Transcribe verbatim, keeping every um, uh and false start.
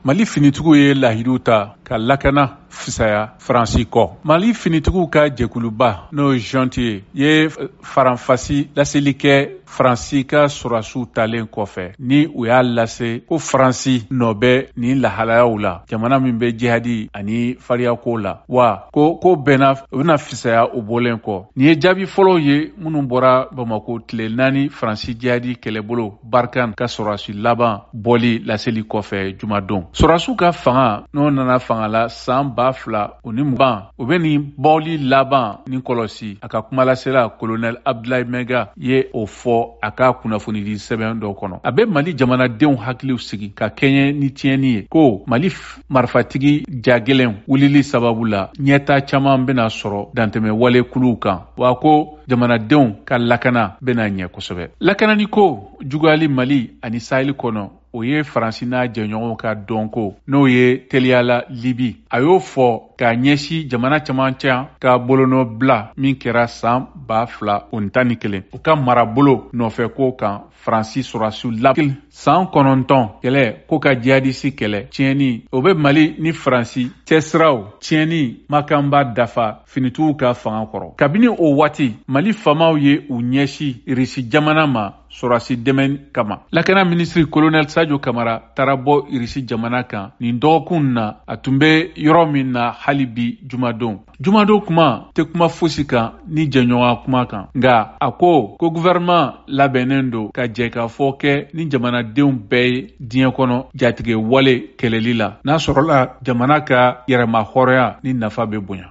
Mali finitigiw ye lahidu ta ka lakana fisaya Faransi kɔ. Mali finitigiw ka jɛkuluba n'o ye Jantier ye faranfasi laseli kɛ Faransi ka sɔrɔdasiw talen kɔfɛ ni u y'a lase ko Faransi nɔ bɛ nin lahalayaw la, jamana min bɛ jihadi ani fariyako la, wa ko ko bɛnna u bɛna fisaya o bɔlen kɔ. Nin ye jaabi fɔlɔw ye minnu bɔra Bamako tile naani Faransi jihadi kɛlɛbolo Barkhane ka sɔrɔdasi laban bɔli laseli kɔfɛ jumadon. Sɔrɔdasiw ka fanga n'o nana fanga la san ba fila o ni mugan o bɛ nin bɔli laban ni kɔlɔsi. A ka kumalasela Colonel Abdoulaye Maiga ye o fɔ a ka kunnafoni di sɛbɛn dɔ kɔnɔ. A bɛ Mali jamanadenw hakiliw sigi ka kɛɲɛ ni tiɲɛni ye ko Mali marifatigi jagɛlɛn wulili sababu la ɲɛta caman bɛna sɔrɔ dantɛmɛ wale kuluw kan, wa ko jamanadenw ka lakana bɛna ɲɛ kosɛbɛ. Lakanani ko juguyali Mali ani Sahel kɔnɔ o ye Faransi n'a jɛɲɔgɔnw ka dɔnko n'o ye teliyala Libi. A y'o fɔ k'a ɲɛsi jamana caman can ka bolonɔ bila min kɛra san ba fila o tan ni kelen. O ka marabolo nɔfɛ ko kan Faransi sɔrɔdasiw labɛn san kɔnɔntɔn kɛlɛ ko ka jihadisi kɛlɛ tiɲɛni o bɛ Mali ni Faransi cɛsiraw tiɲɛni makanba dafa finitigiw ka fanga kɔrɔ. Kabini o waati Mali famaw ye u ɲɛsi Irisi jamana ma sɔrɔdasi dɛmɛ kama. Lakana minisiri Colonel Sadio Kamara taara bɔ Irisi jamana kan nin dɔgɔkun na a tun bɛ yɔrɔ min na hali bi jumadon. Jumadon kuma tɛ kuma fosi kan ni jɛɲɔgɔnya kuma kan, nka a ko ko gouvernement labɛnnen don ka jɛ ka fɔ kɛ ni jamanadenw bɛɛ ye diɲɛ kɔnɔ jatigɛ wale kɛlɛli la n'a sɔrɔla jamana ka yɛrɛma hɔrɔnya ni nafa bɛ bonya.